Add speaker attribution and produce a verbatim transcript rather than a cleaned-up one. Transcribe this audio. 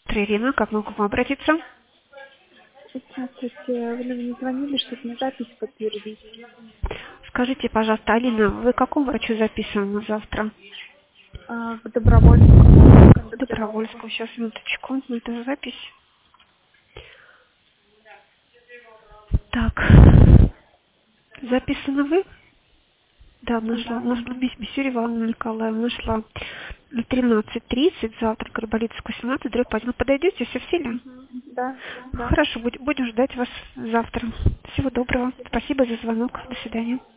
Speaker 1: Ирина, как могу к вам обратиться?
Speaker 2: Здравствуйте. Вы мне звонили, чтобы мне запись подтвердить.
Speaker 1: Скажите, пожалуйста, Алина, вы к какому врачу записаны на завтра?
Speaker 2: А, к Добровольскому, к эндокринологу.
Speaker 1: Добровольскую. Сейчас, минуточку. Это запись. Так. Записаны вы? Да, нашла.
Speaker 2: Да.
Speaker 1: Нашла Бессюрева Анна Николаевна. Нашла. На тринадцать тридцать завтра, Горболицкого, семнадцать, дробь один. Вы подойдете, все в силе?
Speaker 2: Угу. Да, да.
Speaker 1: Хорошо, будем ждать вас завтра. Всего доброго. Спасибо за звонок. До свидания.